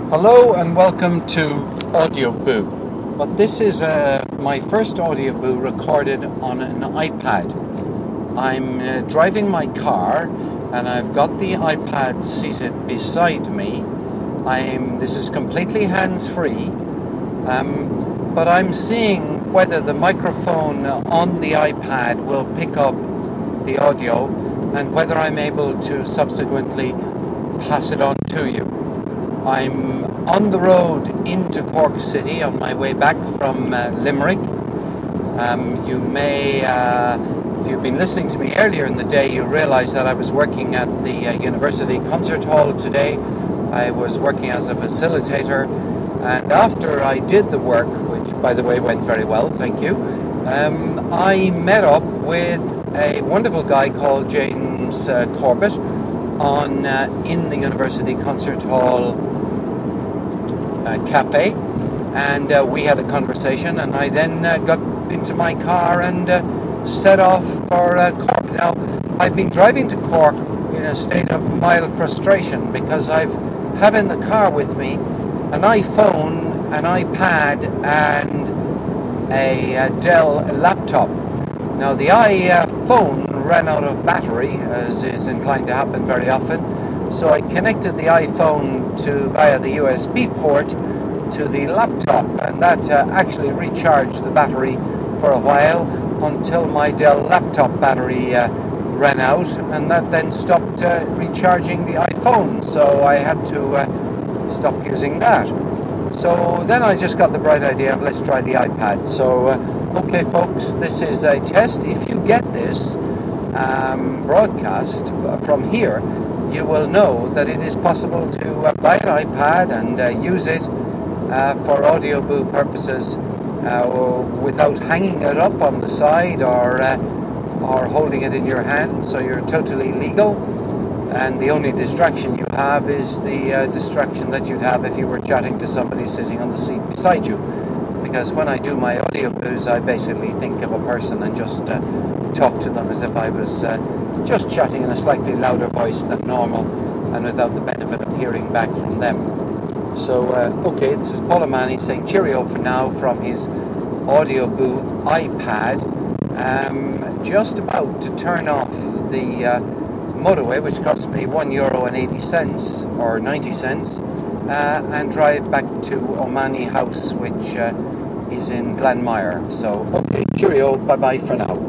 Hello and welcome to Audio Boo. But this is my first Audio Boo recorded on an iPad. I'm driving my car and I've got the iPad seated beside me. This is completely hands-free, but I'm seeing whether the microphone on the iPad will pick up the audio and whether I'm able to subsequently pass it on to you. I'm on the road into Cork City on my way back from Limerick. You may, if you've been listening to me earlier in the day, you realise that I was working at the University Concert Hall today. I was working as a facilitator, and after I did the work, which by the way went very well, thank you, I met up with a wonderful guy called James Corbett in the University Concert Hall cafe, and we had a conversation, and I then got into my car and set off for Cork. Now, I've been driving to Cork in a state of mild frustration because I have in the car with me an iPhone, an iPad, and a Dell laptop. Now, the iPhone ran out of battery, as is inclined to happen very often, so I connected the iPhone via the USB port to the laptop, and that actually recharged the battery for a while until my Dell laptop battery ran out, and that then stopped recharging the iPhone, so I had to stop using that. So then I just got the bright idea of let's try the iPad. So okay folks, this is a test. If you get this broadcast from here, you will know that it is possible to buy an iPad and use it for Audio Boo purposes without hanging it up on the side or holding it in your hand, so you're totally legal, and the only distraction you have is the distraction that you'd have if you were chatting to somebody sitting on the seat beside you, because when I do my Audio Boos I basically think of a person and just talk to them as if I was just chatting in a slightly louder voice than normal and without the benefit of hearing back from them. So, okay, this is Paul O'Mahony saying cheerio for now from his Audio Boo iPad. Just about to turn off the motorway, which cost me €1.80 or 90 cents, and drive back to O'Mahony House, which is in Glanmire. So, okay, cheerio, bye-bye for now.